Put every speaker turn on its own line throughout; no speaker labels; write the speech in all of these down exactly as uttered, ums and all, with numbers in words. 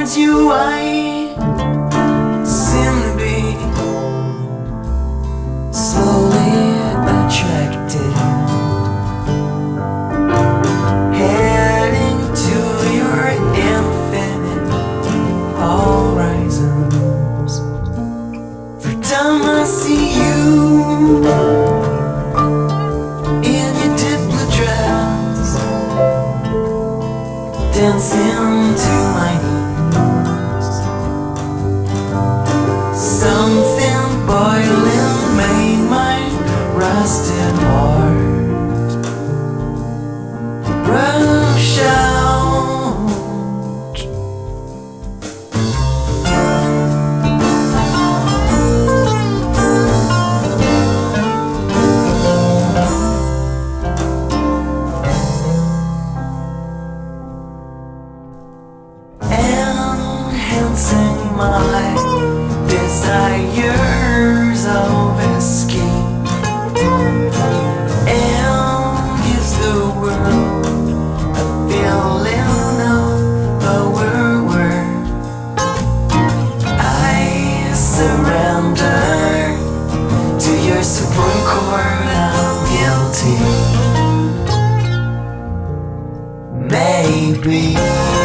towards you I seem to be slowly attracted, heading to your infinite horizons. Every time I see you in your diplo dress, dancing to my knees, something boiling made my rusted heart rush out. Enhancing my desires of escape, and gives the world a feeling of our word. I surrender to your supreme court. I'm guilty, maybe.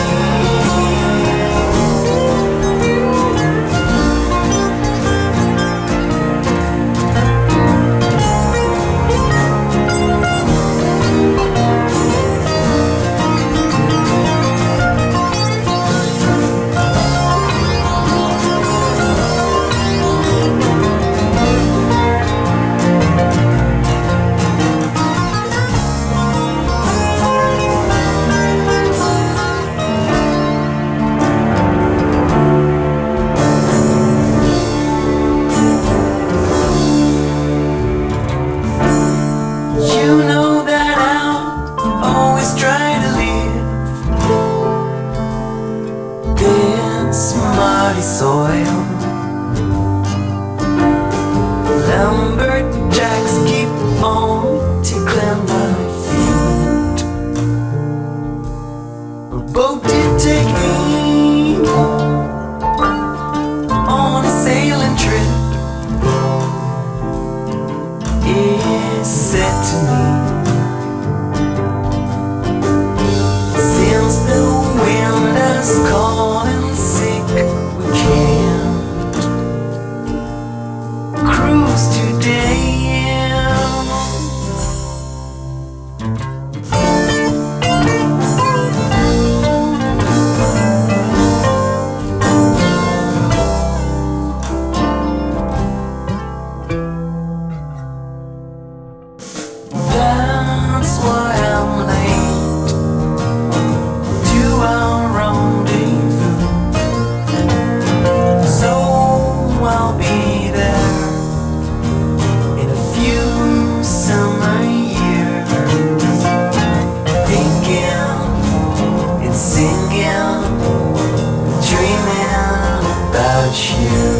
You know that I'll always try to leave this muddy soil. Lumberjacks keep on tickling my feet. A boat did take me on a sailing trip. It said to me, since the wind is cold and sick, we can't cruise today. That's why I'm late to our rendezvous. So I'll be there in a few summer years, thinking and singing, dreaming about you.